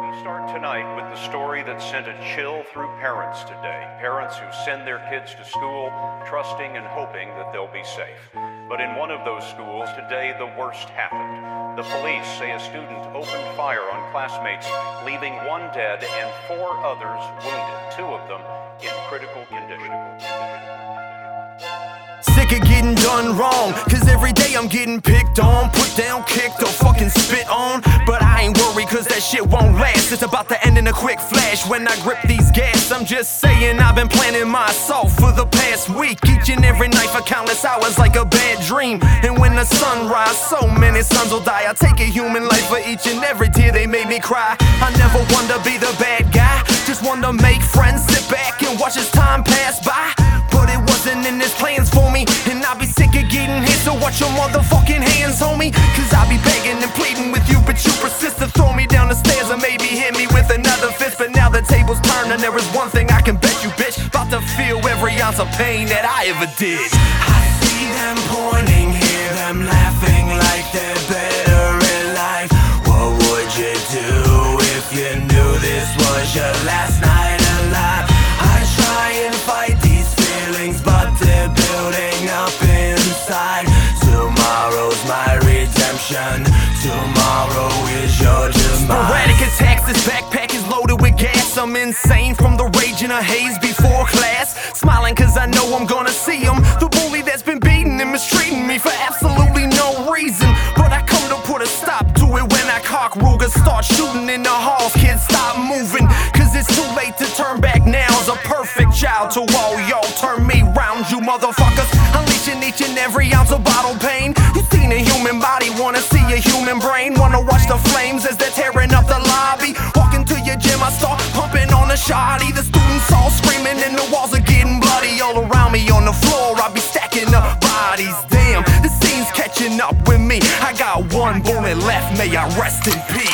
Start tonight with the story that sent a chill through parents today. Parents who send their kids to school, trusting and hoping that they'll be safe. But in one of those schools today, the worst happened. The police say a student opened fire on classmates, leaving one dead and 4 others wounded, 2 of them in critical condition. Sick of getting done wrong, cause every day I'm getting picked on, put down, kicked, or fucking spit on. But I ain't worried cause that shit won't last. It's about to end in a quick flash when I grip these gas. I'm just saying I've been planning my assault for the past week, each and every night for countless hours like a bad dream. And when the sun rises, so many sons will die. I take a human life for each and every tear they made me cry. I never want to be the bad guy, just want to make friends, sit back and watch as time pass by. But it wasn't in his plans for me, and I'll be sick of getting hit, so watch your motherfucking hands, homie. Cause I'll be begging and pleading with you, but you persist to throw me down the stairs and maybe hit me with another fist. But now the tables turn and there is one thing I can bet you, bitch, about to feel every ounce of pain that I ever did. I see them pointing, hear them laughing like they're better in life. What would you do if you knew this was your last night alive? I try and fight these feelings, but they're building up inside. Tomorrow's my redemption, tomorrow is your demise. Sporadic attacks, this backpack is loaded with gas. I'm insane from the rage in a haze before class, smiling cause I know I'm gonna see him, the bully that's been beating and mistreating me for absolutely no reason. But I come to put a stop to it when I cock Ruger, start shooting in the halls. Kids, stop moving, cause it's too late to turn back now. A perfect child to all y'all, turn me round, you motherfuckers. Unleashing each and every ounce of bottle pain. You seen a human body, wanna see a human brain, wanna watch the flames as they're tearing up the lobby. Walking to your gym, I start pumping on a shotty. The students all screaming and the walls are getting bloody. All around me on the floor, I be stacking up bodies. Damn, the scene's catching up with me. I got one bullet left, may I rest in peace.